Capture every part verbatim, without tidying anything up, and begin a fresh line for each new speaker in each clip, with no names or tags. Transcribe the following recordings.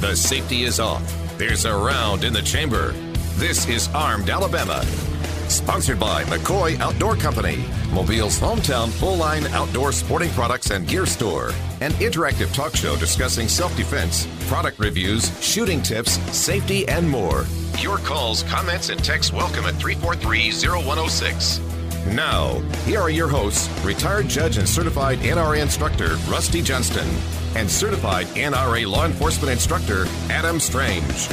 The safety is off. There's a round in the chamber. This is Armed Alabama. Sponsored by McCoy Outdoor Company, Mobile's hometown full-line outdoor sporting products and gear store. An interactive talk show discussing self-defense, product reviews, shooting tips, safety, and more. Your calls, comments, and texts welcome at three four three, zero one zero six. Now, here are your hosts, retired judge and certified N R A instructor Rusty Johnston and certified N R A law enforcement instructor Adam Strange.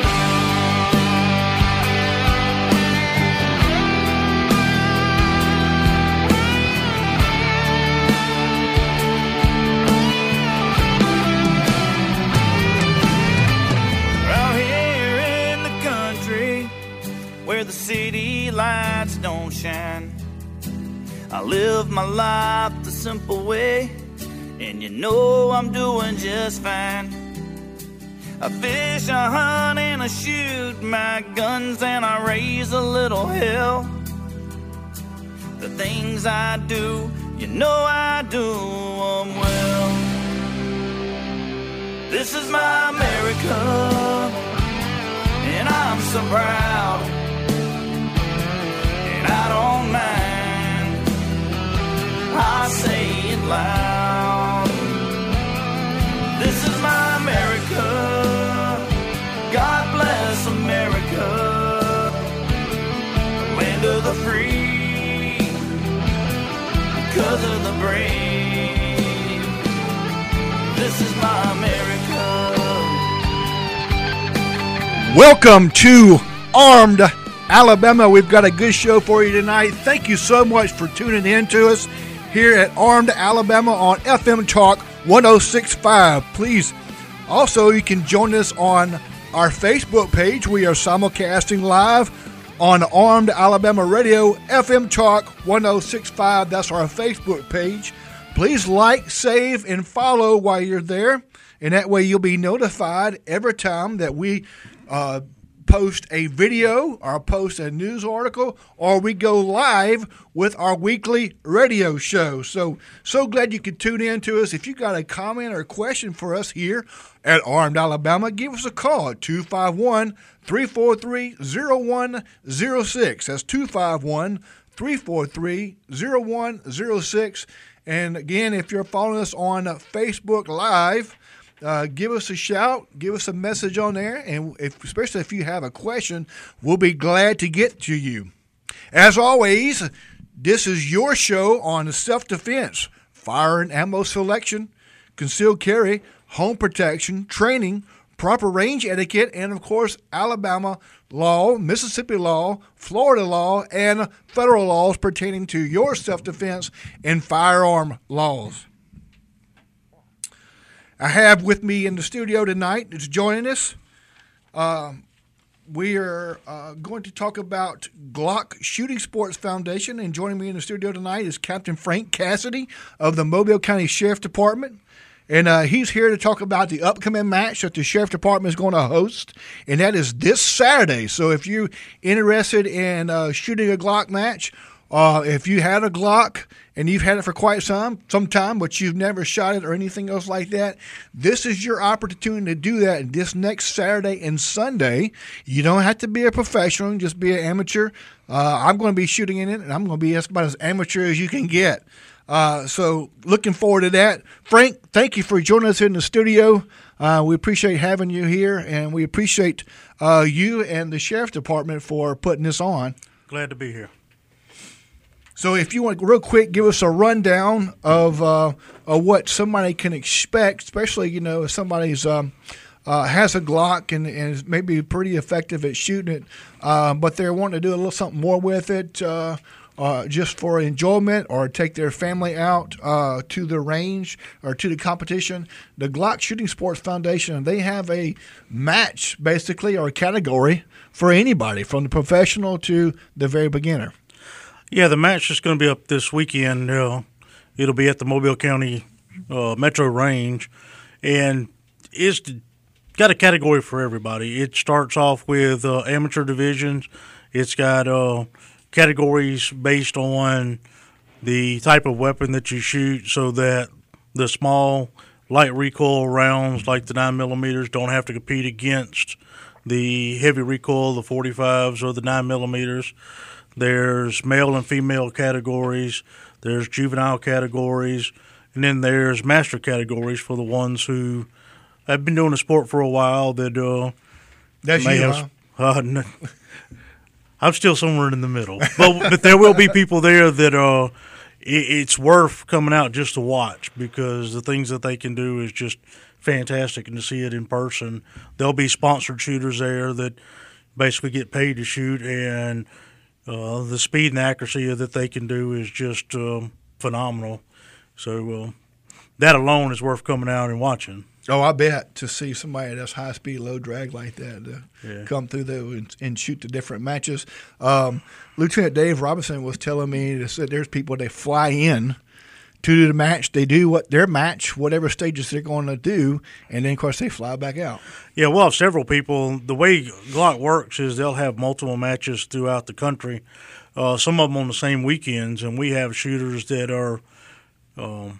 Where the city lights don't shine, I live my life the simple way, and you know I'm doing just fine. I fish, I hunt, and I shoot my guns, and I raise a little hell. The things I do, you know I do them well. This is my America, and I'm so proud. I don't mind, I say it loud. This is my America, God bless America, the land of the free, because of the brave. This is my America.
Welcome to Armed Alabama. We've got a good show for you tonight. Thank you so much for tuning in to us here at Armed Alabama on F M Talk one oh six point five. Please, also, you can join us on our Facebook page. We are simulcasting live on Armed Alabama Radio, F M Talk one oh six point five. That's our Facebook page. Please like, save, and follow while you're there, and that way you'll be notified every time that we uh, post a video or post a news article or we go live with our weekly radio show. So, so glad you could tune in to us. If you got a comment or a question for us here at Armed Alabama, give us a call at two five one, three four three, zero one zero six. That's two five one, three four three, zero one zero six. And again, if you're following us on Facebook Live, Uh, give us a shout, give us a message on there, and if, especially if you have a question, we'll be glad to get to you. As always, this is your show on self-defense, fire and ammo selection, concealed carry, home protection, training, proper range etiquette, and, of course, Alabama law, Mississippi law, Florida law, and federal laws pertaining to your self-defense and firearm laws. I have with me in the studio tonight, that's joining us, uh, we are uh, going to talk about Glock Shooting Sports Foundation, and joining me in the studio tonight is Captain Frank Cassidy of the Mobile County Sheriff Department, and uh, he's here to talk about the upcoming match that the Sheriff Department is going to host, and that is this Saturday. So if you're interested in uh, shooting a Glock match, Uh, if you had a Glock and you've had it for quite some some time, but you've never shot it or anything else like that, this is your opportunity to do that this next Saturday and Sunday. You don't have to be a professional, just be an amateur. Uh, I'm going to be shooting in it, and I'm going to be about as amateur as you can get. Uh, so looking forward to that. Frank, thank you for joining us in the studio. Uh, we appreciate having you here, and we appreciate uh, you and the Sheriff Department for putting this on.
Glad to be here.
So if you want to real quick give us a rundown of, uh, of what somebody can expect, especially, you know, if somebody's um, uh, has a Glock and, and is maybe pretty effective at shooting it, uh, but they're wanting to do a little something more with it uh, uh, just for enjoyment or take their family out uh, to the range or to the competition. The Glock Shooting Sports Foundation, they have a match basically or a category for anybody from the professional to the very beginner.
Yeah, the match is going to be up this weekend. Uh, it'll be at the Mobile County uh, Metro Range, and it's got a category for everybody. It starts off with uh, amateur divisions. It's got uh, categories based on the type of weapon that you shoot, so that the small, light recoil rounds like the nine millimeters don't have to compete against the heavy recoil, the forty-fives or the nine millimeters. There's male and female categories. There's juvenile categories. And then there's master categories for the ones who have been doing the sport for a while that uh,
That's
may
you,
have,
huh?
uh, no, I'm still somewhere in the middle. But, but there will be people there that uh, it, it's worth coming out just to watch, because the things that they can do is just fantastic, and to see it in person. There'll be sponsored shooters there that basically get paid to shoot, and uh, the speed and accuracy that they can do is just um, phenomenal. So uh, that alone is worth coming out and watching.
Oh, I bet, to see somebody that's high speed, low drag like that to
Yeah.
come through there and, and shoot the different matches. Um, Lieutenant Dave Robinson was telling me that there's people that fly in to do the match. They do what their match, whatever stages they're going to do, and then of course they fly back out.
Yeah, we'll have several people. The way Glock works is they'll have multiple matches throughout the country, uh, some of them on the same weekends, and we have shooters that are um,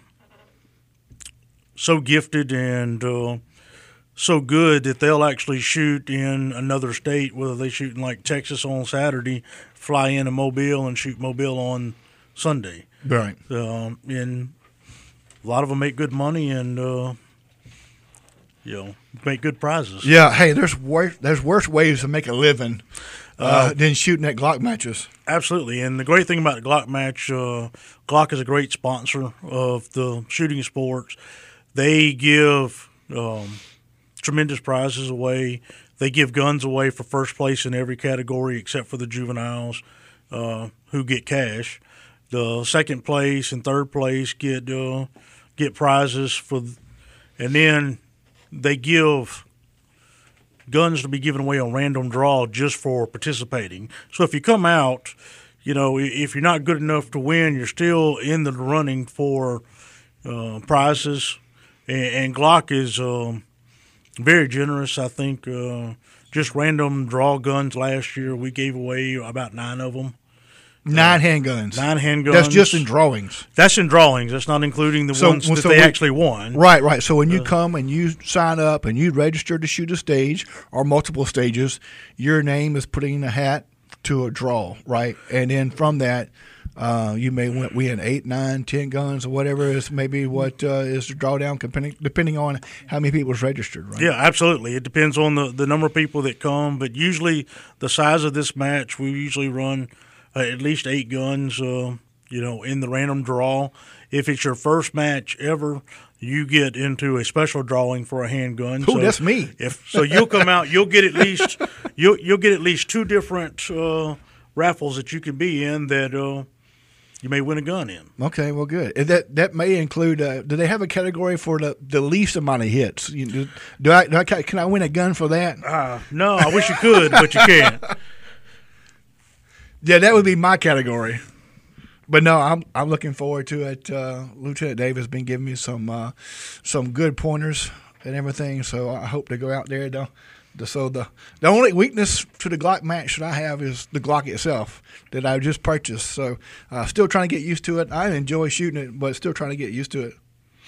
so gifted and uh, so good that they'll actually shoot in another state, whether they shoot in like Texas on Saturday, fly into Mobile and shoot Mobile on Sunday.
Right.
Um, and a lot of them make good money and, uh, you know, make good prizes.
Yeah. Hey, there's worse, there's worse ways to make a living uh, uh, than shooting at Glock matches.
Absolutely. And the great thing about the Glock match, uh, Glock is a great sponsor of the shooting sports. They give um, tremendous prizes away. They give guns away for first place in every category except for the juveniles uh, who get cash. The second place and third place get uh, get prizes for, and then they give guns to be given away on random draw just for participating. So if you come out, you know, if you're not good enough to win, you're still in the running for uh, prizes. And, and Glock is um, very generous. I think uh, just random draw guns last year, we gave away about nine of them.
Nine handguns.
Nine handguns.
That's just in drawings.
That's in drawings. That's not including the
So-
ones that
so
they
we-
actually won.
Right, right. So when you come and you sign up and you register to shoot a stage or multiple stages, your name is put in a hat to a draw, right? And then from that, uh, you may win, win eight, nine, ten guns or whatever is maybe what uh, is the drawdown, depending, depending on how many people is registered, right?
Yeah, absolutely. It depends on the, the number of people that come, but usually the size of this match, we usually run uh, at least eight guns, uh, you know, in the random draw. If it's your first match ever, you get into a special drawing for a handgun.
Ooh, that's me.
If so, you'll come out. You'll get at least you'll you'll get at least two different uh, raffles that you can be in that uh, you may win a gun in.
Okay, well, good. And that that may include. Uh, do they have a category for the, the least amount of hits? You, do, do I, do I can I win a gun for that?
Uh, no, I wish you could, but you can't.
Yeah, that would be my category. But no, I'm I'm looking forward to it. Uh, Lieutenant Dave has been giving me some uh, some good pointers and everything, so I hope to go out there. To, to, so the the only weakness to the Glock match that I have is the Glock itself that I just purchased. So uh, still trying to get used to it. I enjoy shooting it, but still trying to get used to it.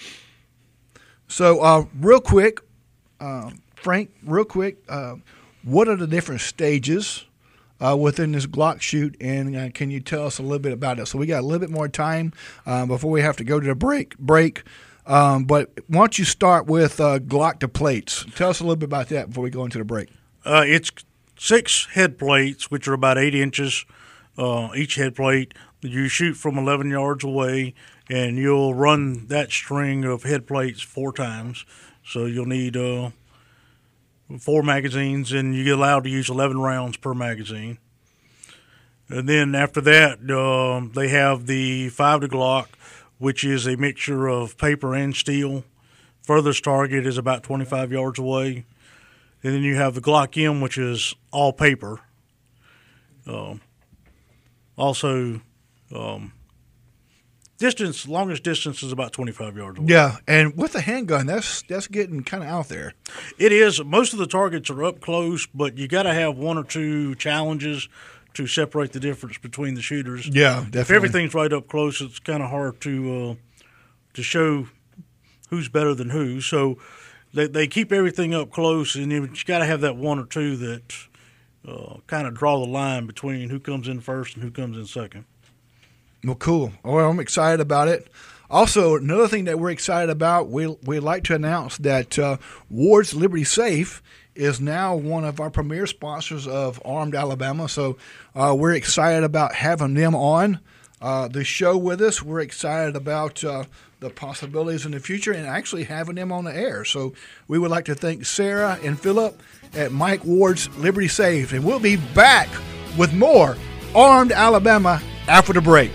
So uh, real quick, uh, Frank, real quick, uh, what are the different stages Uh, within this Glock shoot, and uh, can you tell us a little bit about it? So we got a little bit more time uh, before we have to go to the break. Break, um, but why don't you start with uh, Glock to plates? Tell us a little bit about that before we go into the break.
Uh, it's six head plates, which are about eight inches uh, each head plate. You shoot from eleven yards away, and you'll run that string of head plates four times. So you'll need uh, four magazines, and you get allowed to use eleven rounds per magazine. And then after that, um, they have the five to Glock, which is a mixture of paper and steel. Furthest target is about twenty-five yards away. And then you have the Glock M, which is all paper. Uh, also, um, distance, longest distance is about twenty-five yards away.
Yeah, and with a handgun, that's that's getting kind of out there.
It is. Most of the targets are up close, but you got to have one or two challenges to separate the difference between the shooters.
Yeah, definitely.
If everything's right up close, it's kind of hard to uh, to show who's better than who. So they they keep everything up close, and you got to have that one or two that uh, kind of draw the line between who comes in first and who comes in second.
Well, cool. Well, I'm excited about it. Also, another thing that we're excited about, we we'd like to announce that uh, Ward's Liberty Safe is now one of our premier sponsors of Armed Alabama. So uh, we're excited about having them on uh, the show with us. We're excited about uh, the possibilities in the future and actually having them on the air. So we would like to thank Sarah and Philip at Mike Ward's Liberty Safe. And we'll be back with more Armed Alabama after the break.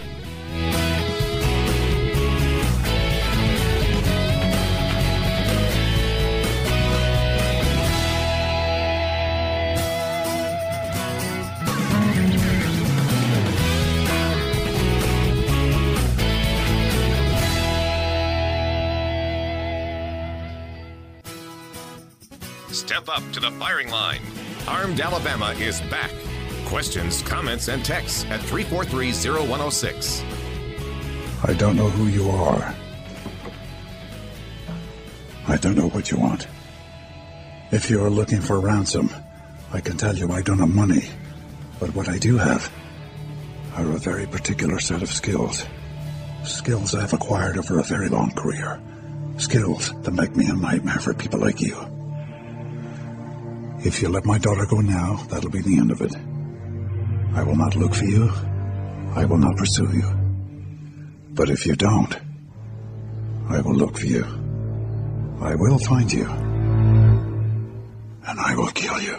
Step up to the firing line. Armed Alabama is back. Questions, comments, and texts at three four three, zero one zero six.
I don't know who you are. I don't know what you want. If you are looking for ransom, I can tell you I don't have money. But what I do have are a very particular set of skills. Skills I've acquired over a very long career. Skills that make me a nightmare for people like you. If you let my daughter go now, that'll be the end of it. I will not look for you. I will not pursue you. But if you don't, I will look for you. I will find you. And I will kill you.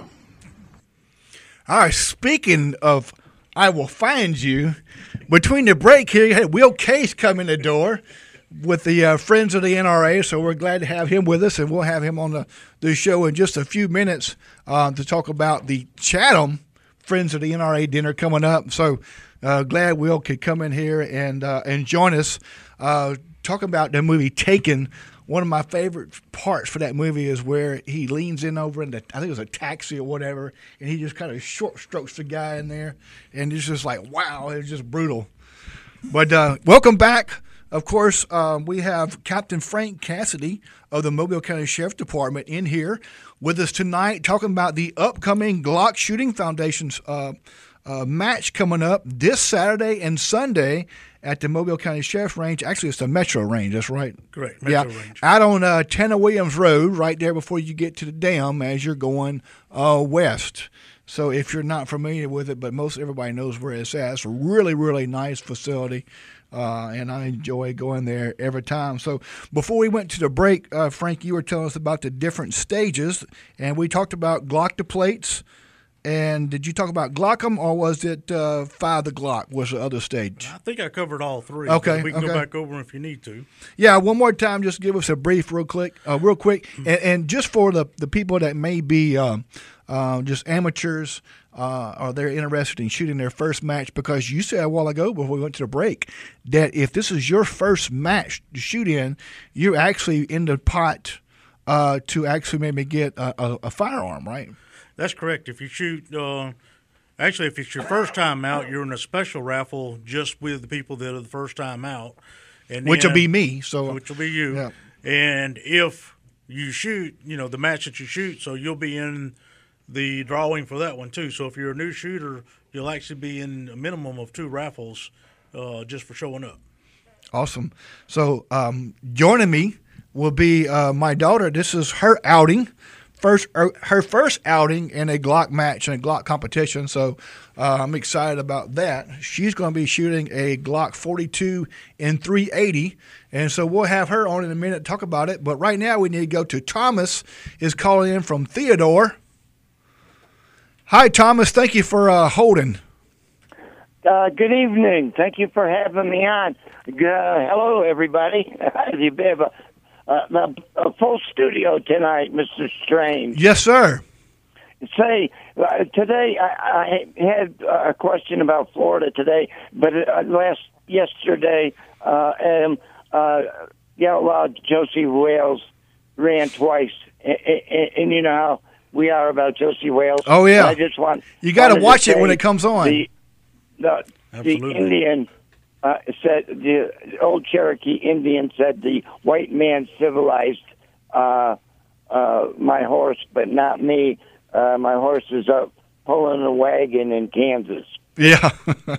All right, speaking of I will find you, between the break here, you had Will Case come in the door with the uh, Friends of the N R A, so we're glad to have him with us, and we'll have him on the, the show in just a few minutes uh, to talk about the Chatham Friends of the N R A dinner coming up. So uh, glad Will could come in here and uh, and join us. Uh, talking about the movie Taken, one of my favorite parts for that movie is where he leans in over in the, I think it was a taxi or whatever, and he just kind of short strokes the guy in there, and it's just like, wow, it's just brutal. But uh, welcome back. Of course, um, we have Captain Frank Cassidy of the Mobile County Sheriff's Department in here with us tonight talking about the upcoming Glock Shooting Foundation's uh, uh, match coming up this Saturday and Sunday at the Mobile County Sheriff's Range. Actually, it's the Metro Range. That's right.
Correct. Metro
yeah.
Range.
Out on uh, Tanner Williams Road, right there before you get to the dam as you're going uh, west. So if you're not familiar with it, but most everybody knows where it's at. It's a really, really nice facility. Uh, and I enjoy going there every time. So before we went to the break, uh, Frank, you were telling us about the different stages, and we talked about Glock plates. And did you talk about Glockum, or was it uh, Fire the Glock was the other stage?
I think I covered all three.
Okay,
we can
okay.
go back over them if you need to.
Yeah, one more time, just give us a brief, real quick, uh, real quick, and, and just for the, the people that may be uh, uh, just amateurs, uh, or they're interested in shooting their first match, because you said a while ago before we went to the break that if this is your first match to shoot in, you're actually in the pot uh, to actually maybe get a, a, a firearm, right?
That's correct. If you shoot, uh, actually, if it's your first time out, you're in a special raffle just with the people that are the first time out, and
which
then,
will be me. So
which will be you.
Yeah.
And if you shoot, you know, the match that you shoot, so you'll be in the drawing for that one too. So if you're a new shooter, you'll actually be in a minimum of two raffles uh, just for showing up.
Awesome. So um, joining me will be uh, my daughter. This is her outing. First, her first outing in a Glock match and a Glock competition, so uh, I'm excited about that. She's going to be shooting a Glock forty-two in three eighty, and so we'll have her on in a minute to talk about it. But right now we need to go to Thomas, is calling in from Theodore. Hi, Thomas. Thank you for uh, holding.
Uh, good evening. Thank you for having me on. Uh, hello, everybody. You have a Uh, a, a full studio tonight, Mister Strange.
Yes, sir.
Say, uh, today I, I had a question about Florida today, but uh, last yesterday, uh, um, uh, the outlaw Josie Wales ran twice, and, and, and you know how we are about Josie Wales.
Oh yeah.
I just want
you got to watch
to
it when it comes on.
The, the, the Indian. uh, said the old Cherokee Indian said the white man civilized uh, uh, my horse, but not me. Uh, my horse is up pulling a wagon in Kansas.
Yeah.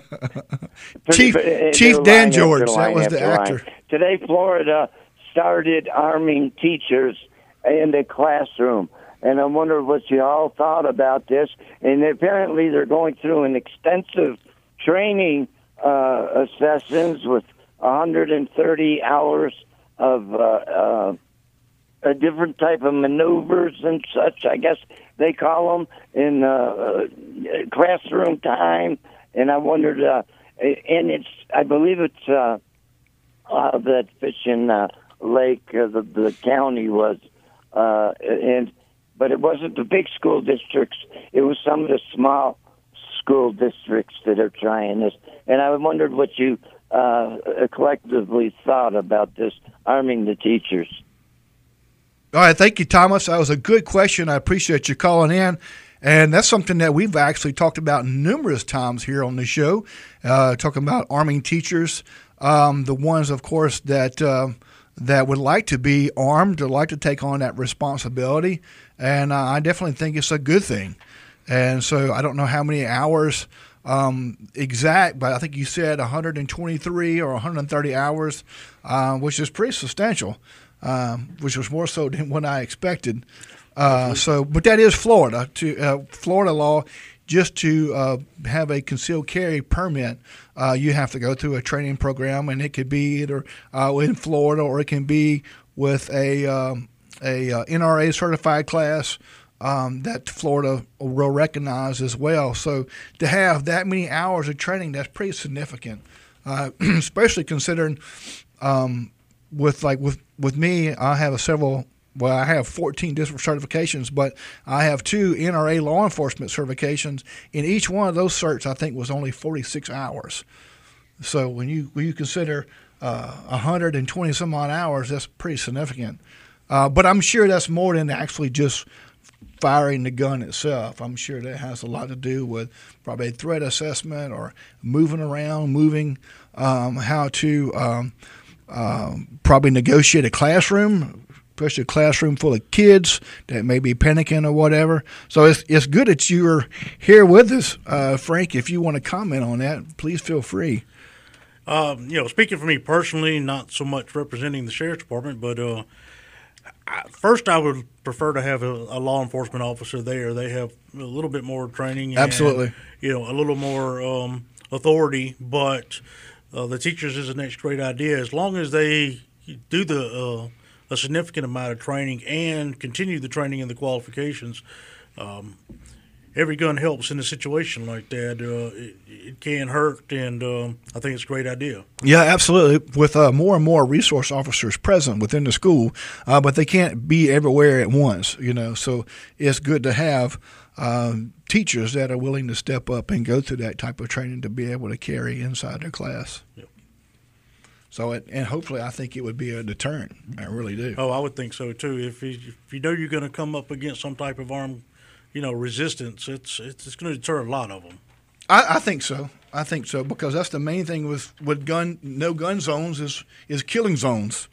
Chief
Pretty,
Chief Dan George,
line
that was the
line.
actor.
Today, Florida started arming teachers in the classroom. And I wonder what you all thought about this. And apparently they're going through an extensive training uh, sessions with one hundred thirty hours of uh, uh, a different type of maneuvers and such, I guess they call them, in uh, classroom time. And I wondered, uh, and it's, I believe it's uh, uh, that fishing uh, lake, uh, the, the county was, uh, and but it wasn't the big school districts. It was some of the small school districts that are trying this. And I wondered what you uh, collectively thought about this, arming the teachers.
All right, thank you, Thomas. That was a good question. I appreciate you calling in. And that's something that we've actually talked about numerous times here on the show, uh, talking about arming teachers, um, the ones, of course, that uh, that would like to be armed or like to take on that responsibility. And uh, I definitely think it's a good thing. And so I don't know how many hours um, exact, but I think you said one hundred twenty-three or one hundred thirty hours, uh, which is pretty substantial, um, which was more so than what I expected. Uh, so, but that is Florida. To uh, Florida law, just to uh, have a concealed carry permit, uh, you have to go through a training program, and it could be either uh, in Florida or it can be with a um, a uh, N R A certified class um, that Florida will recognize as well. So, to have that many hours of training, that's pretty significant, uh, especially considering um, with like with with me, I have a several. Well, I have fourteen different certifications, but I have two N R A law enforcement certifications. In each one of those certs, I think was only forty-six hours. So when you when you consider uh, one hundred twenty some odd hours, that's pretty significant. Uh, but I'm sure that's more than actually just firing the gun itself. I'm sure that has a lot to do with probably threat assessment or moving around, moving, um, how to um, uh, probably negotiate a classroom, especially a classroom full of kids that may be panicking or whatever. So it's it's good that you're here with us, uh, Frank. If you want to comment on that, please feel free.
Um, you know, speaking for me personally, not so much representing the sheriff's department, but uh, I, first I would prefer to have a, a law enforcement officer there. They have a little bit more training, and,
absolutely,
you know, a little more um, authority. But uh, the teachers is the next great idea, as long as they do the uh, a significant amount of training and continue the training and the qualifications. Um, every gun helps in a situation like that. Uh, it, it can hurt, and um, I think it's a great idea.
Yeah, absolutely. With uh, more and more resource officers present within the school, uh, but they can't be everywhere at once, you know. So it's good to have um, teachers that are willing to step up and go through that type of training to be able to carry inside their class.
Yep.
So, it, and hopefully, I think it would be a deterrent. I really do.
Oh, I would think so too. If you, if you know you're going to come up against some type of armed, you know, resistance, it's it's, it's going to deter a lot of them.
I, I think so. I think so because that's the main thing with with gun no gun zones is is killing zones.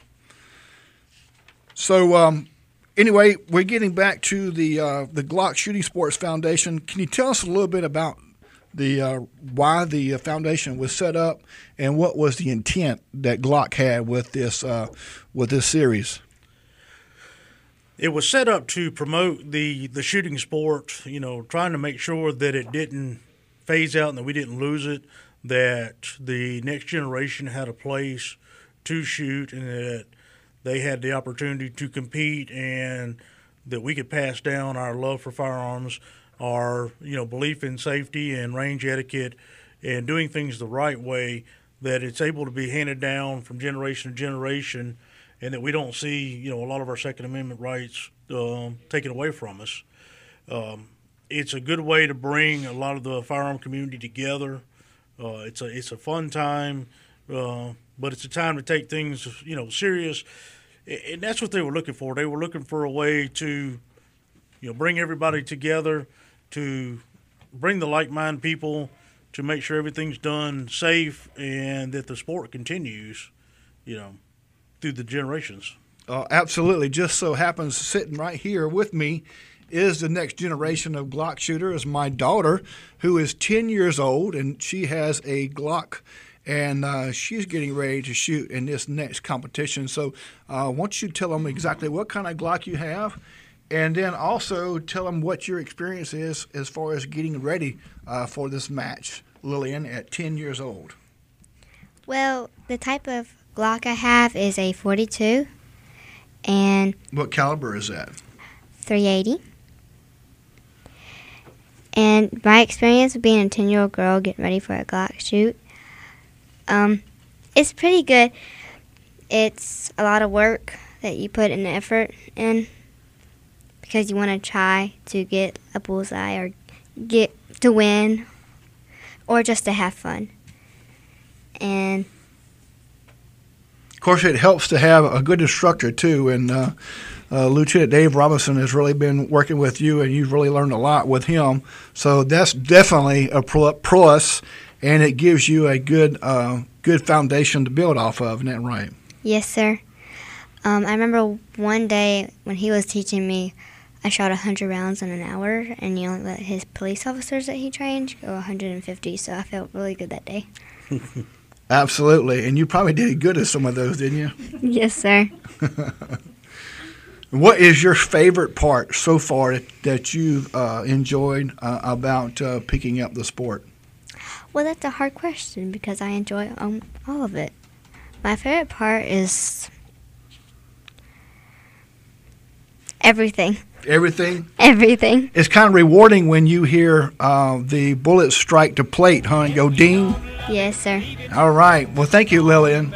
So, um, anyway, we're getting back to the uh, the Glock Shooting Sports Foundation. Can you tell us a little bit about the uh, why the foundation was set up and what was the intent that Glock had with this uh, with this series?
It was set up to promote the, the shooting sport, you know, trying to make sure that it didn't phase out and that we didn't lose it, that the next generation had a place to shoot and that they had the opportunity to compete and that we could pass down our love for firearms, our, you know, belief in safety and range etiquette and doing things the right way, that it's able to be handed down from generation to generation and that we don't see, you know, a lot of our Second Amendment rights um, taken away from us. Um, it's a good way to bring a lot of the firearm community together. Uh, it's a it's a fun time, uh, but it's a time to take things, you know, serious. And that's what they were looking for. They were looking for a way to, you know, bring everybody together, to bring the like-minded people to make sure everything's done safe and that the sport continues, you know, through the generations.
Uh, absolutely. Just so happens sitting right here with me is the next generation of Glock shooters. My daughter, who is ten years old, and she has a Glock, and uh, she's getting ready to shoot in this next competition. So uh, why don't you tell them exactly what kind of Glock you have, and then also tell them what your experience is as far as getting ready uh, for this match, Lillian, at ten years old.
Well, the type of Glock I have is a forty-two, and
what caliber is that?
three eighty. And my experience of being a ten-year-old girl getting ready for a Glock shoot, um, it's pretty good. It's a lot of work that you put an effort in because you want to try to get a bullseye or get to win or just to have fun. And
of course, it helps to have a good instructor too, and uh, uh, Lieutenant Dave Robinson has really been working with you, and you've really learned a lot with him. So that's definitely a plus, and it gives you a good, uh, good foundation to build off of. Isn't that right?
Yes, sir. Um, I remember one day when he was teaching me, I shot one hundred rounds in an hour, and he only let his police officers that he trained go one hundred fifty. So I felt really good that day.
Absolutely. And you probably did good at some of those, didn't you?
Yes, sir.
What is your favorite part so far that, that you've uh, enjoyed uh, about uh, picking up the sport?
Well, that's a hard question because I enjoy um, all of it. My favorite part is everything.
Everything?
Everything.
It's kind of rewarding when you hear uh, the bullet strike to plate, huh? Go ding.
Yes, sir.
All right. Well, thank you, Lillian.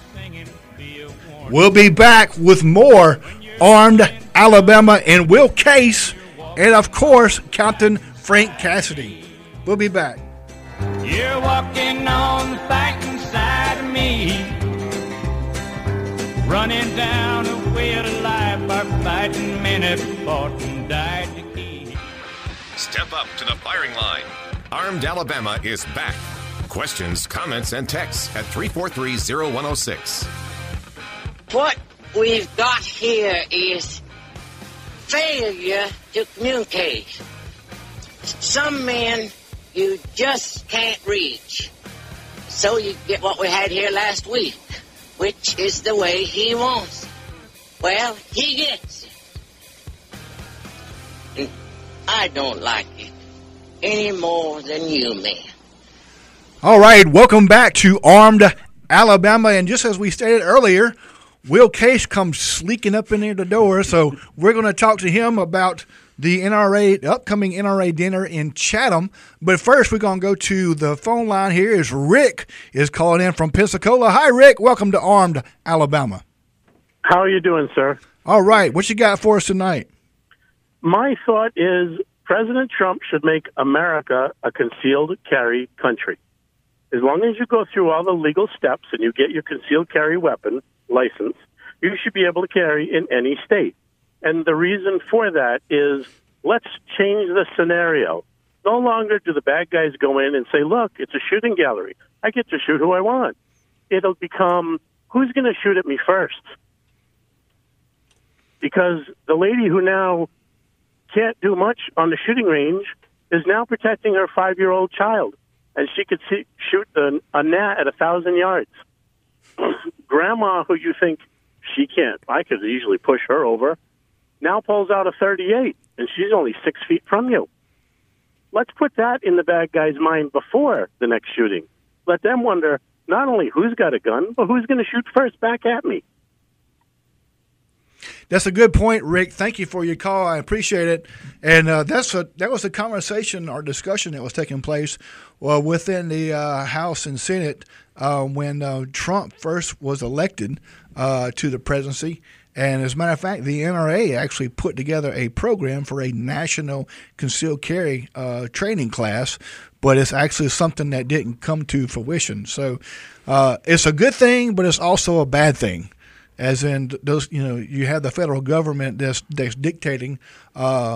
We'll be back with more Armed Alabama and Will Case, and, of course, Captain Frank Cassidy. We'll be back.
You're walking on the fighting side of me, running down the way of life. Our fighting men have fought and died to keep.
Step up to the firing line. Armed Alabama is back. Questions, comments, and texts at three four three, zero one zero six.
What we've got here is failure to communicate. Some men you just can't reach. So you get what we had here last week, which is the way he wants it. Well, he gets it. And I don't like it any more than you, man.
All right, welcome back to Armed Alabama. And just as we stated earlier, Will Case comes sleeking up in the door, so we're going to talk to him about the N R A, the upcoming N R A dinner in Chatham. But first, we're going to go to the phone line here. Is Rick is calling in from Pensacola. Hi, Rick. Welcome to Armed Alabama.
How are you doing, sir?
All right. What you got for us tonight?
My thought is President Trump should make America a concealed carry country. As long as you go through all the legal steps and you get your concealed carry weapon license, you should be able to carry in any state. And the reason for that is let's change the scenario. No longer do the bad guys go in and say, look, it's a shooting gallery. I get to shoot who I want. It'll become, who's going to shoot at me first? Because the lady who now can't do much on the shooting range is now protecting her five-year-old child. And she could see, shoot a, a gnat at a thousand yards. Grandma, who you think she can't, I could easily push her over, now pulls out a thirty-eight, and she's only six feet from you. Let's put that in the bad guy's mind before the next shooting. Let them wonder not only who's got a gun, but who's going to shoot first back at me.
That's a good point, Rick. Thank you for your call. I appreciate it. And uh, that's a, that was a conversation or discussion that was taking place well, within the uh, House and Senate uh, when uh, Trump first was elected uh, to the presidency. And as a matter of fact, the N R A actually put together a program for a national concealed carry uh, training class, but it's actually something that didn't come to fruition. So uh, it's a good thing, but it's also a bad thing. As in those, you know, you have the federal government that's that's dictating uh,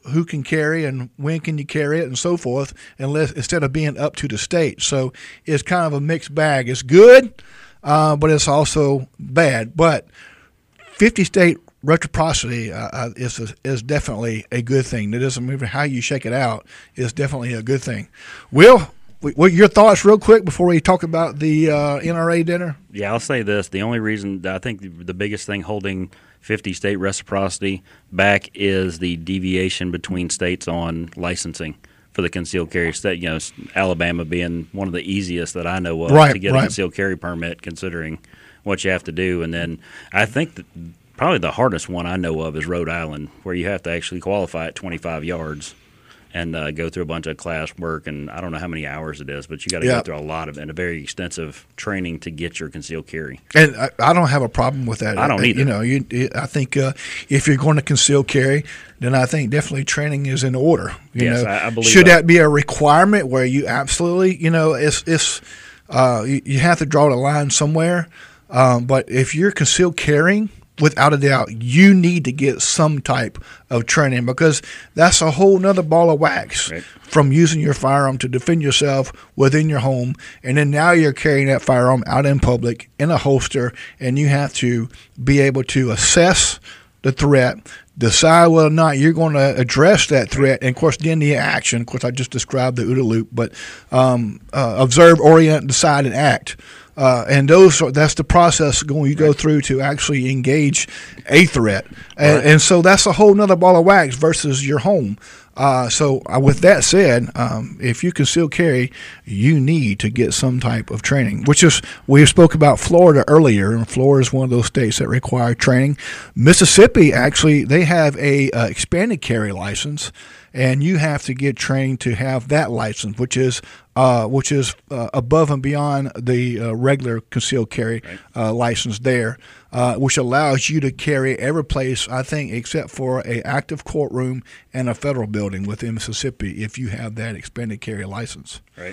who can carry and when can you carry it and so forth, unless instead of being up to the state. So it's kind of a mixed bag. It's good, uh, but it's also bad. But fifty state reciprocity uh, is a, is definitely a good thing. It doesn't matter how you shake it out. It's definitely a good thing. Will, what your thoughts real quick before we talk about the uh, N R A dinner?
Yeah, I'll say this. The only reason I think the biggest thing holding fifty state reciprocity back is the deviation between states on licensing for the concealed carry state. You know, Alabama being one of the easiest that I know of
right,
to get
right.
a concealed carry permit, considering what you have to do. And then I think that probably the hardest one I know of is Rhode Island, where you have to actually qualify at twenty-five yards and uh, go through a bunch of class work, and I don't know how many hours it is, but you got to
yeah.
go through a lot of and a very extensive training to get your concealed carry.
And I, I don't have a problem with that.
I don't either.
You know, you, I think uh, if you're going to conceal carry, then I think definitely training is in order. You
yes,
know,
I, I believe
should
that.
that be a requirement where you absolutely, you know, it's it's uh, you, you have to draw the line somewhere. Um, but if you're concealed carrying, without a doubt, you need to get some type of training, because that's a whole nother ball of wax
right.
from using your firearm to defend yourself within your home. And then now you're carrying that firearm out in public in a holster, and you have to be able to assess the threat, decide whether or not you're going to address that threat, and, of course, then the action. Of course, I just described the OODA loop, but um, uh, observe, orient, decide, and act. Uh, and those are, that's the process going you go through to actually engage a threat. And,
right.
and so that's a whole nother ball of wax versus your home. Uh, so uh, with that said, um, if you conceal carry, you need to get some type of training, which is, we spoke about Florida earlier, and Florida is one of those states that require training. Mississippi, actually, they have a uh, expanded carry license, and you have to get trained to have that license, which is uh, which is uh, above and beyond the uh, regular concealed carry
right.
uh, license there, uh, which allows you to carry every place, I think, except for a active courtroom and a federal building within Mississippi if you have that expanded carry license.
Right.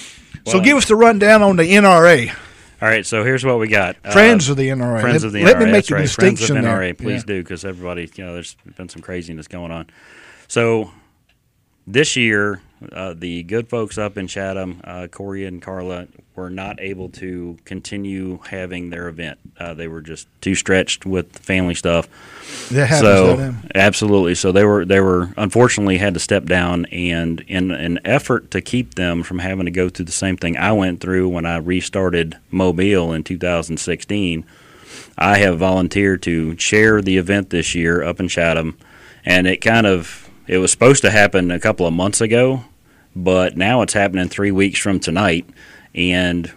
So
Well,
give us the rundown on the N R A.
All right, so here's what we got.
Friends
uh,
of the N R A.
Friends
let,
of the
let
N R A.
me make
That's
the
right.
distinction
Friends of N R A,
there.
please
Yeah.
do, because everybody, you know, there's been some craziness going on. So this year, uh, the good folks up in Chatham, uh, Corey and Carla, were not able to continue having their event. Uh, they were just too stretched with family stuff.
That happens,
so
doesn't it?
absolutely, so they were they were unfortunately had to step down, and in an effort to keep them from having to go through the same thing I went through when I restarted Mobile in two thousand sixteen, I have volunteered to chair the event this year up in Chatham, and it kind of it was supposed to happen a couple of months ago, but now it's happening three weeks from tonight, and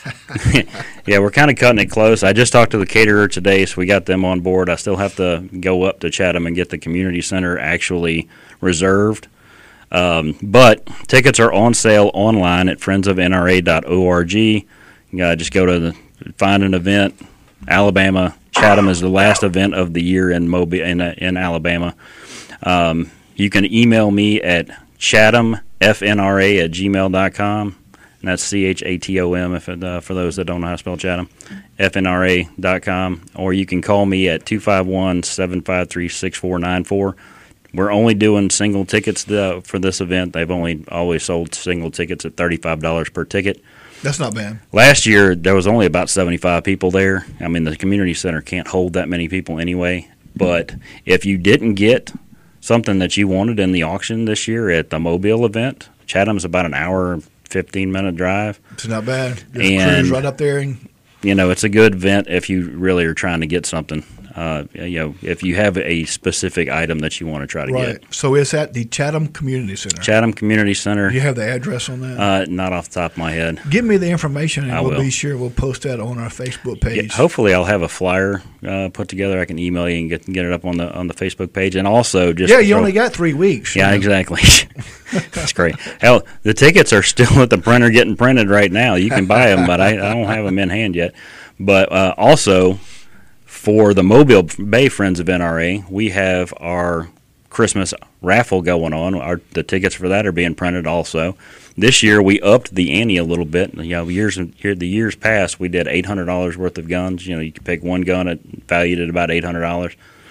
yeah, we're kind of cutting it close. I just talked to the caterer today, so we got them on board. I still have to go up to Chatham and get the community center actually reserved. Um, but tickets are on sale online at friends of N R A dot org. You gotta just go to the, find an event. Alabama, Chatham is the last event of the year in Mobile in, in Alabama. Um, you can email me at chatham f n r a at gmail dot com. And that's C H A T O M if it, uh, for those that don't know how to spell Chatham, F N R A dot com. Or you can call me at two five one, seven five three, six four nine four. We're only doing single tickets to, for this event. They've only always sold single tickets at thirty-five dollars per ticket.
That's not bad.
Last year, there was only about seventy-five people there. I mean, the community center can't hold that many people anyway. But if you didn't get something that you wanted in the auction this year at the Mobile event, Chatham's about an hour, fifteen-minute drive.
It's not bad. Just
And-
cruise right up there. And
You know, it's a good event if you really are trying to get something. Uh, you know, if you have a specific item that you want to try to
right.
get.
So it's at the Chatham Community Center.
Chatham Community Center.
Do you have the address on that?
Uh, not off the top of my head.
Give me the information, and
I
we'll
will.
be sure we'll post that on our Facebook
Yeah,
page.
hopefully, I'll have a flyer uh, put together. I can email you and get get it up on the on the Facebook page, and also just
yeah,
to
you
throw-
only got three weeks.
Yeah,
you know.
exactly. That's great. Hell, the tickets are still at the printer getting printed right now. You can buy them, but I, I don't have them in hand yet. But uh, also, for the Mobile Bay Friends of N R A, we have our Christmas raffle going on. Our the tickets for that are being printed also. This year we upped the ante a little bit. You know, years here the years past we did eight hundred dollars worth of guns. You know, you could pick one gun at valued at about eight hundred dollars.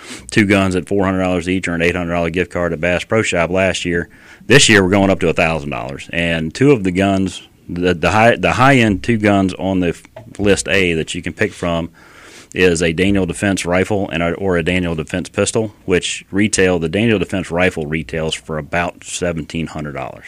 two guns at four hundred dollars each or an eight hundred dollars gift card at Bass Pro Shop last year. This year we're going up to one thousand dollars. And two of the guns, the, the high the high-end two guns on the list A that you can pick from is a Daniel Defense rifle and a, or a Daniel Defense pistol, which retail, the Daniel Defense rifle retails for about seventeen hundred dollars.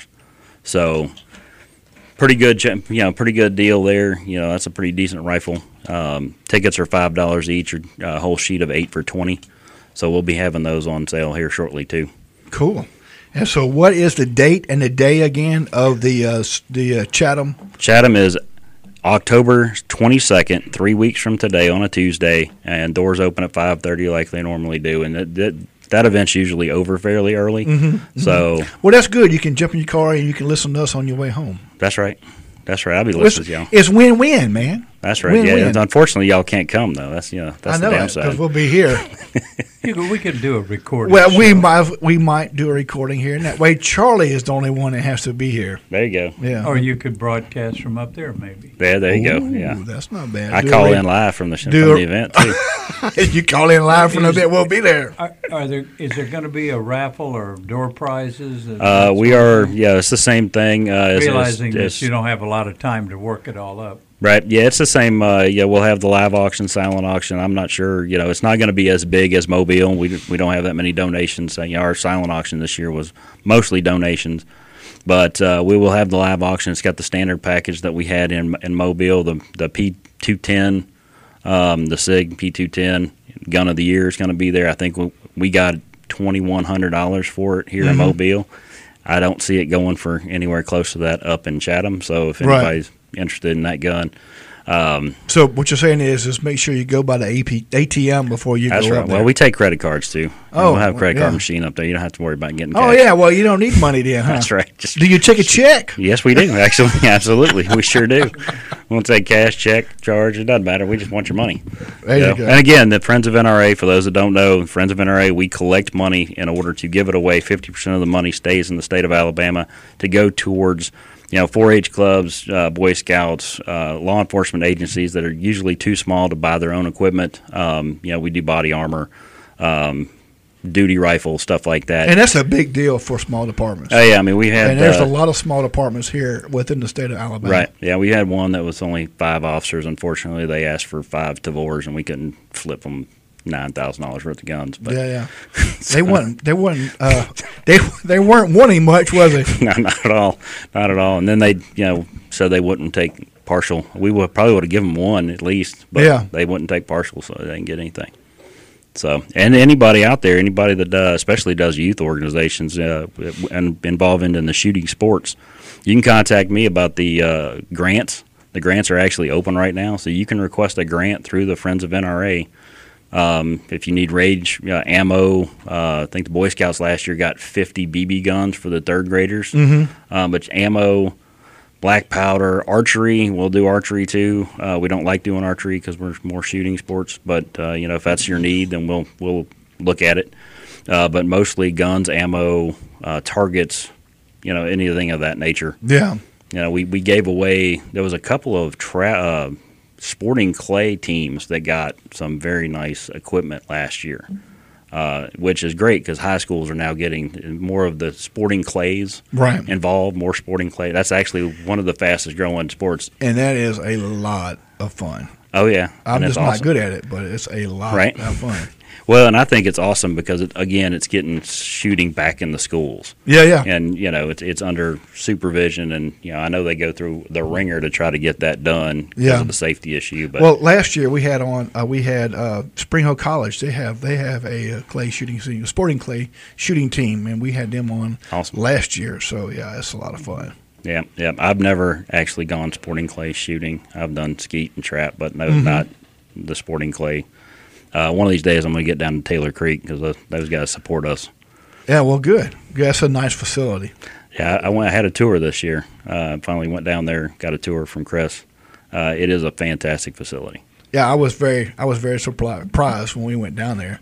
So pretty good, you know, pretty good deal there. You know, that's a pretty decent rifle. Um, tickets are five dollars each, or a whole sheet of eight for twenty dollars. So we'll be having those on sale here shortly too.
Cool. And so what is the date and the day again of the uh, the uh, Chatham?
Chatham is October twenty-second, three weeks from today on a Tuesday, and doors open at five thirty like they normally do. And that, that, that event's usually over fairly early.
Mm-hmm.
So,
mm-hmm. Well, that's good. You can jump in your car and you can listen to us on your way home.
That's right. That's right. I'll be listening to y'all.
It's win-win, man.
That's right.
Win-win.
Yeah. Unfortunately, y'all can't come though. That's you know that's
I know
the downside.
because we'll be here.
You could, we could do a recording.
Well,
show.
we might we might do a recording here, and that way Charlie is the only one that has to be here.
There you go.
Yeah.
Or you could broadcast from up there, maybe.
Yeah, there you
Ooh,
go. Yeah,
that's not bad.
I
do
call
a,
in live from the from
do
the event too.
If you call in live from the event, we'll be there.
Are, are there is there going to be a raffle or door prizes?
Uh, we are. Yeah, it's the same thing. Uh,
Realizing
it's, it's,
that you don't have a lot of time to work it all up.
Right. Yeah, it's the same. Uh, yeah, we'll have the live auction, silent auction. I'm not sure. You know, it's not going to be as big as Mobile. We we don't have that many donations. Uh, you know, our silent auction this year was mostly donations, but uh, we will have the live auction. It's got the standard package that we had in in Mobile, the the P two ten, um, the SIG P two ten gun of the year is going to be there. I think we we got twenty-one hundred dollars for it here mm-hmm. in Mobile. I don't see it going for anywhere close to that up in Chatham. So if anybody's right. interested in that gun. Um,
so what you're saying is, is make sure you go by the A P, A T M before you
that's
go
right.
up there.
Well, we take credit cards too.
Oh,
we'll have a credit
yeah.
card machine up there. You don't have to worry about getting cash.
Oh yeah, well you don't need money then, huh?
That's right. Just,
do you take a check?
Yes, we do. Actually, absolutely, we sure do. We won't take cash, check, charge. It doesn't matter. We just want your money.
There you, you know? go.
And again, the Friends of N R A. For those that don't know, Friends of N R A, we collect money in order to give it away. Fifty percent of the money stays in the state of Alabama to go towards. You know, four H clubs, uh, Boy Scouts, uh, law enforcement agencies that are usually too small to buy their own equipment. Um, you know, we do body armor, um, duty rifles, stuff like that.
And that's a big deal for small departments.
Oh, yeah. I mean, we had...
And there's
uh,
a lot of small departments here within the state of Alabama.
Right. Yeah, we had one that was only five officers. Unfortunately, they asked for five Tavors, and we couldn't flip them nine thousand dollars worth of guns. But,
yeah, yeah. So. They weren't. They weren't. Uh, they they weren't wanting much, was they?
No, not at all. Not at all. And then they, you know, said they wouldn't take partial. We would probably would have given them one at least, but
yeah.
they wouldn't take partial, so they didn't get anything. So, and anybody out there, anybody that uh, especially does youth organizations uh, and involved in the shooting sports, you can contact me about the uh, grants. The grants are actually open right now, so you can request a grant through the Friends of N R A. Um, if you need rage uh, ammo, uh, I think the Boy Scouts last year got fifty B B guns for the third graders.
Mm-hmm.
Um, but ammo, black powder, archery, we'll do archery too. Uh, we don't like doing archery because we're more shooting sports. But uh, you know, if that's your need, then we'll we'll look at it. Uh, but mostly guns, ammo, uh, targets, you know, anything of that nature.
Yeah.
You know, we, we gave away. There was a couple of tra- uh, sporting clay teams that got some very nice equipment last year, uh, which is great because high schools are now getting more of the sporting clays
right.
involved, more sporting clay. That's actually one of the fastest growing sports.
And that is a lot of fun.
Oh, yeah.
I'm just
awesome.
not good at it, but it's a lot
right?
of fun.
Well, and I think it's awesome because, it, again, it's getting shooting back in the schools.
Yeah, yeah.
And, you know, it's it's under supervision. And, you know, I know they go through the ringer to try to get that done because
yeah.
of the safety issue. But
well, last year we had on uh, we had uh, Spring Hill College. They have they have a, a clay shooting team, a sporting clay shooting team, and we had them on
awesome.
last year. So, yeah, it's a lot of fun.
Yeah, yeah. I've never actually gone sporting clay shooting. I've done skeet and trap, but no,
mm-hmm.
not the sporting clay. Uh, one of these days, I'm going to get down to Taylor Creek because those, those guys support us.
Yeah, well, good. Yeah, that's a nice facility.
Yeah, I, I went. I had a tour this year. Uh, finally went down there, got a tour from Chris. Uh, it is a fantastic facility.
Yeah, I was very, I was very surprised when we went down there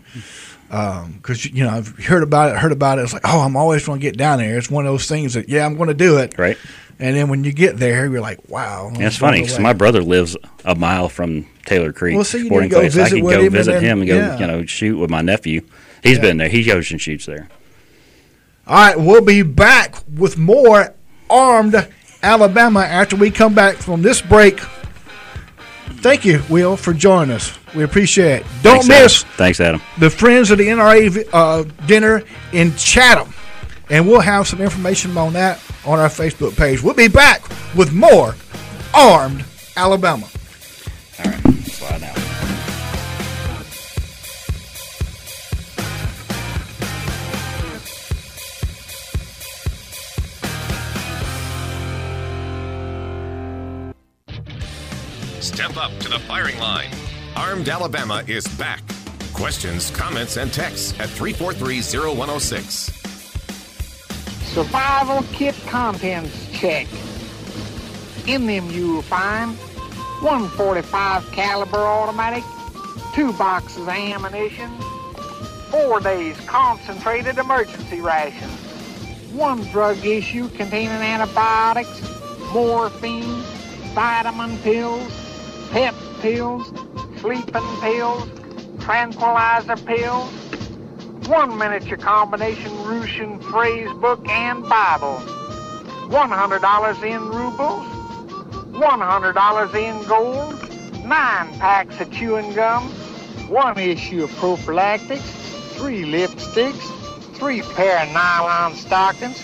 because um, you know I've heard about it, heard about it. It's like, oh, I'm always going to get down there. It's one of those things that, yeah, I'm going to do it.
Right.
And then when you get there, you're like, wow.
Yeah, it's funny because my brother lives a mile from Taylor Creek
Well, see, you
Sporting
need to go
Place. I
visit
could
with
go
him and
visit
then-
him and go,
yeah.
you know, shoot with my nephew. He's
Yeah.
been there. He goes and shoots there.
All right, we'll be back with more Armed Alabama after we come back from this break. Thank you, Will, for joining us. We appreciate it. Don't
Thanks,
miss
Adam. Thanks, Adam.
the Friends of the N R A uh, dinner in Chatham. And we'll have some information on that on our Facebook page. We'll be back with more Armed Alabama.
All right, slide out.
Step up to the firing line. Armed Alabama is back. Questions, comments, and texts at three four three, zero one zero six.
Survival kit contents check. In them you'll find one forty-five caliber automatic, two boxes of ammunition, four days concentrated emergency rations, one drug issue containing antibiotics, morphine, vitamin pills, pep pills, sleeping pills, tranquilizer pills, one miniature combination Russian phrase book and Bible, one hundred dollars in rubles, one hundred dollars in gold, nine packs of chewing gum, one issue of prophylactics, three lipsticks, three pair of nylon stockings.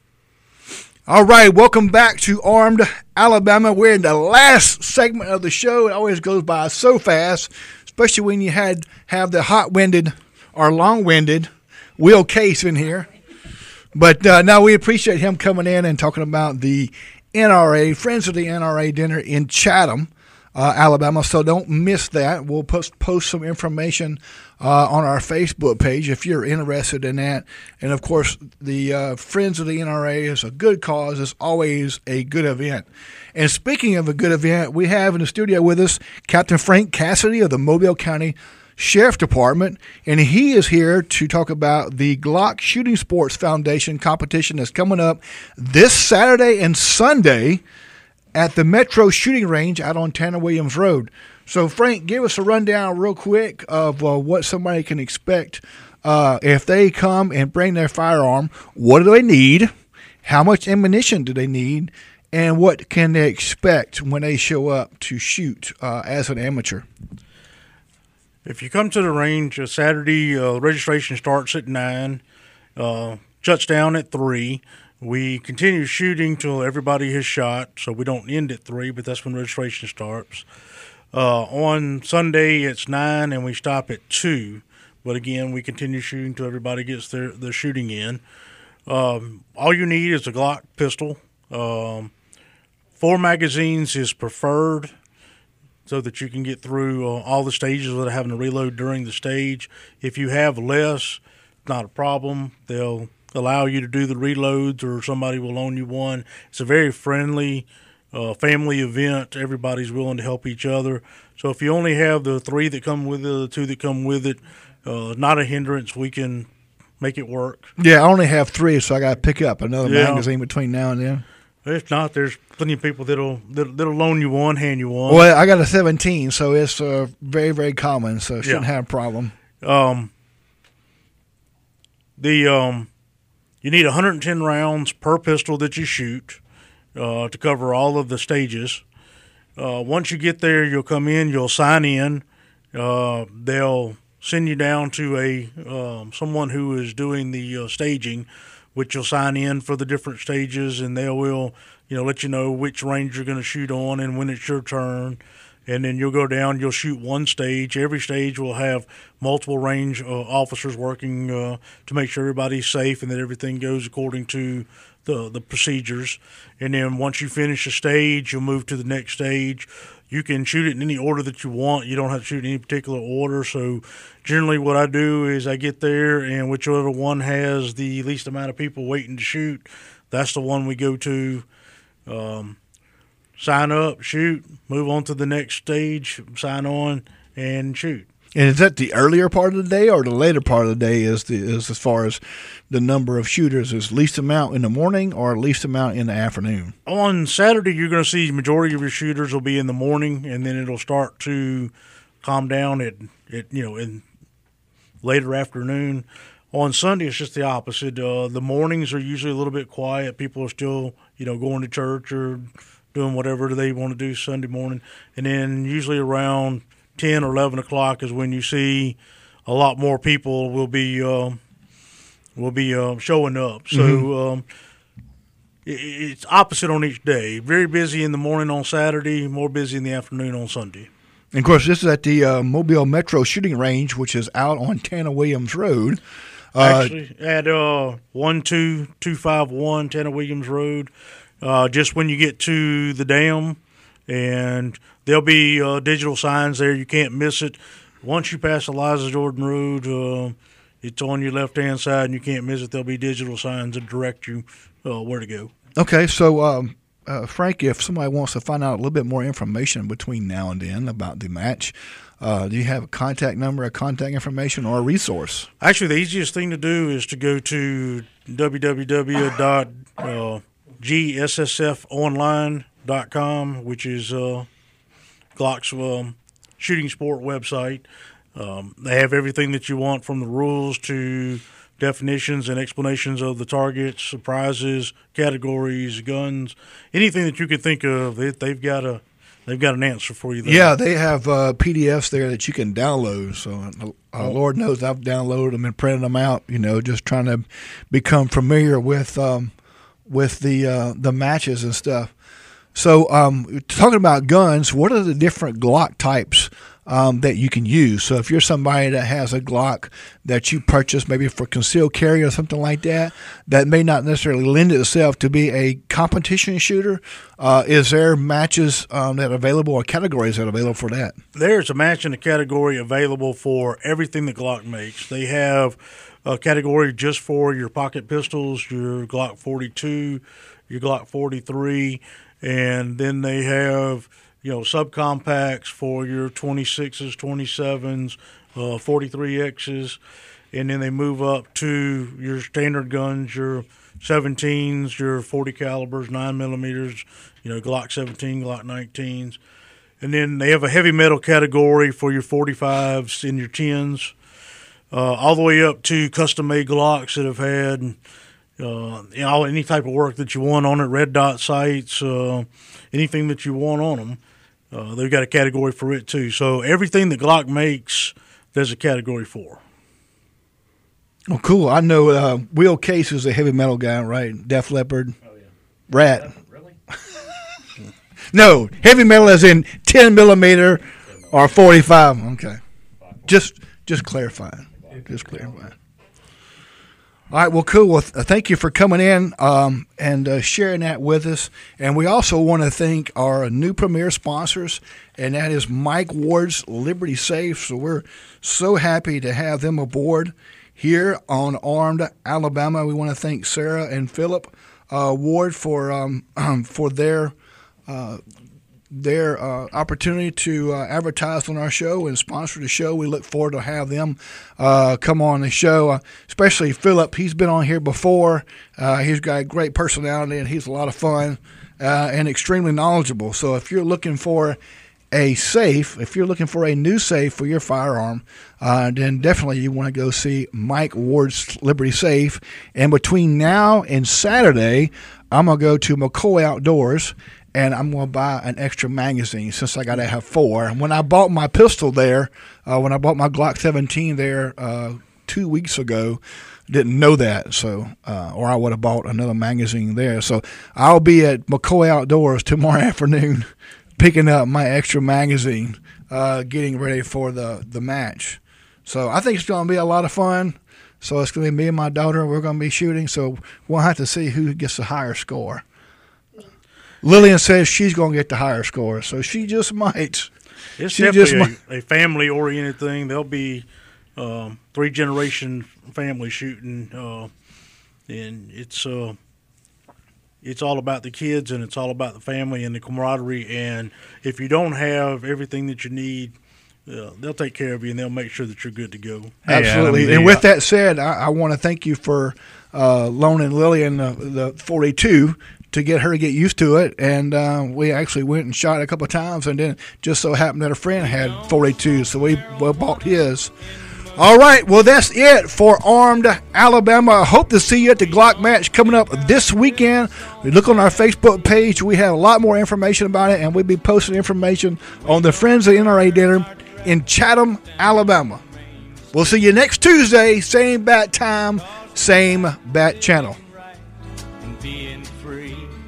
All right, welcome back to Armed Alabama. We're in the last segment of the show. It always goes by so fast, especially when you had have the hot-winded or long-winded Will Case in here. But uh, now we appreciate him coming in and talking about the N R A, Friends of the N R A dinner in Chatham, uh, Alabama. So don't miss that. We'll post, post some information uh, on our Facebook page if you're interested in that. And, of course, the uh, Friends of the N R A is a good cause. It's always a good event. And speaking of a good event, we have in the studio with us Captain Frank Cassidy of the Mobile County Sheriff Department, and he is here to talk about the Glock Shooting Sports Foundation competition that's coming up this Saturday and Sunday at the Metro Shooting Range out on Tanner Williams Road. So, Frank, give us a rundown real quick of uh, what somebody can expect uh, if they come and bring their firearm. What do they need? How much ammunition do they need? And what can they expect when they show up to shoot uh, as an amateur?
If you come to the range uh, Saturday, uh, registration starts at nine, uh, shuts down at three. We continue shooting till everybody has shot, so we don't end at three, but that's when registration starts. Uh, on Sunday, it's nine, and we stop at two. But again, we continue shooting till everybody gets their, their shooting in. Um, all you need is a Glock pistol. Um, four magazines is preferred, so that you can get through uh, all the stages without having to reload during the stage. If you have less, not a problem. They'll allow you to do the reloads, or somebody will loan you one. It's a very friendly uh, family event. Everybody's willing to help each other. So if you only have the three that come with it, the two that come with it, uh, not a hindrance. We can make it work.
Yeah, I only have three, so I got to pick up another
Yeah.
magazine between now and then.
If not, there's plenty of people that'll that'll, that'll loan you one, hand you one.
Well, I got a seventeen, so it's uh, very, very common, so shouldn't
Yeah.
have a problem.
Um, the um, you need one hundred ten rounds per pistol that you shoot uh, to cover all of the stages. Uh, once you get there, you'll come in, you'll sign in. Uh, they'll send you down to a um, someone who is doing the uh, staging, which you'll sign in for the different stages, and they will, you know, let you know which range you're going to shoot on and when it's your turn. And then you'll go down, you'll shoot one stage. Every stage will have multiple range uh, officers working uh, to make sure everybody's safe and that everything goes according to the the procedures. And then once you finish a stage, you'll move to the next stage. You can shoot it in any order that you want. You don't have to shoot in any particular order. So generally what I do is I get there, and whichever one has the least amount of people waiting to shoot, that's the one we go to. Um, sign up, shoot, move on to the next stage, sign on, and shoot.
And is that the earlier part of the day or the later part of the day is, the, is as far as the number of shooters? Is least amount in the morning or least amount in the afternoon?
On Saturday, you're going to see the majority of your shooters will be in the morning, and then it'll start to calm down at, at you know, in later afternoon. On Sunday, it's just the opposite. Uh, the mornings are usually a little bit quiet. People are still, you know, going to church or doing whatever they want to do Sunday morning. And then usually around ten or eleven o'clock is when you see a lot more people will be uh, will be uh, showing up. So
Mm-hmm.
um, it, it's opposite on each day. Very busy in the morning on Saturday, more busy in the afternoon on Sunday.
And, of course, this is at the uh, Mobile Metro Shooting Range, which is out on Tanner Williams Road. Uh,
Actually, at uh, one two two five one Tanner Williams Road, uh, just when you get to the dam, and there'll be uh, digital signs there. You can't miss it. Once you pass Eliza Jordan Road, uh, it's on your left-hand side, and you can't miss it. There'll be digital signs that direct you uh, where to go.
Okay, so, um, uh, Frank, if somebody wants to find out a little bit more information between now and then about the match, uh, do you have a contact number, a contact information, or a resource?
Actually, the easiest thing to do is to go to w w w dot g s s f online dot com, which is uh, Glock's um, shooting sport website. Um, they have everything that you want, from the rules to definitions and explanations of the targets, surprises, categories, guns, anything that you could think of. They, they've got a they've got an answer for you there.
Yeah, they have uh, P D Fs there that you can download. So, uh, Lord knows I've downloaded them and printed them out. You know, just trying to become familiar with um, with the uh, the matches and stuff. So, um, talking about guns, what are the different Glock types um, that you can use? So, if you're somebody that has a Glock that you purchased maybe for concealed carry or something like that, that may not necessarily lend itself to be a competition shooter, uh, is there matches um, that are available or categories that are available for that?
There's a match in the category available for everything that Glock makes. They have a category just for your pocket pistols, your Glock forty-two, your Glock forty-three, and then they have, you know, subcompacts for your twenty-sixes, twenty-sevens, uh, forty-three X's, and then they move up to your standard guns, your seventeens, your forty calibers, nine millimeters, you know, Glock seventeen, Glock nineteens. And then they have a heavy metal category for your forty-fives and your tens, uh, all the way up to custom-made Glocks that have had uh, you know, any type of work that you want on it, red dot sights, uh, anything that you want on them. Uh, they've got a category for it too. So everything that Glock makes, there's a category for.
Oh, cool. I know uh, Will Case is a heavy metal guy, right? Def Leppard. Oh, yeah. Rat.
Really?
No, heavy metal as in ten millimeter or forty-five. Okay. Just just clarifying. Just clarifying. All right, well, cool. Well, th- thank you for coming in um, and uh, sharing that with us. And we also want to thank our new premier sponsors, and that is Mike Ward's Liberty Safe. So we're so happy to have them aboard here on Armed Alabama. We want to thank Sarah and Philip uh, Ward for um, for their uh, their uh, opportunity to uh, advertise on our show and sponsor the show. We look forward to have them uh, come on the show, uh, especially Philip. He's been on here before. Uh, he's got a great personality, and he's a lot of fun uh, and extremely knowledgeable. So if you're looking for a safe, if you're looking for a new safe for your firearm, uh, then definitely you want to go see Mike Ward's Liberty Safe. And between now and Saturday, I'm going to go to McCoy Outdoors, and I'm going to buy an extra magazine since I got to have four. When I bought my pistol there, uh, when I bought my Glock seventeen there uh, two weeks ago, didn't know that, so uh, or I would have bought another magazine there. So I'll be at McCoy Outdoors tomorrow afternoon picking up my extra magazine, uh, getting ready for the, the match. So I think it's going to be a lot of fun. So it's going to be me and my daughter. We're going to be shooting, so we'll have to see who gets the higher score. Lillian says she's going to get the higher score, so she just might.
It's
she
definitely
just
a,
might.
a family-oriented thing. There'll be um, three-generation family shooting, uh, and it's uh, it's all about the kids, and it's all about the family and the camaraderie. And if you don't have everything that you need Yeah, they'll take care of you, and they'll make sure that you're good to go.
Absolutely.
Adam,
and
the,
with that said, I, I want to thank you for uh, loaning Lillian the, the forty-two to get her to get used to it. And uh, we actually went and shot it a couple of times, and then just so happened that a friend had forty-two, so we, we bought his. All right, well, that's it for Armed Alabama. I hope to see you at the Glock match coming up this weekend. We look on our Facebook page. We have a lot more information about it, and we'll be posting information on the Friends of the N R A dinner in Chatham, Alabama. We'll see you next Tuesday, same bat time, same bat channel.
And being free.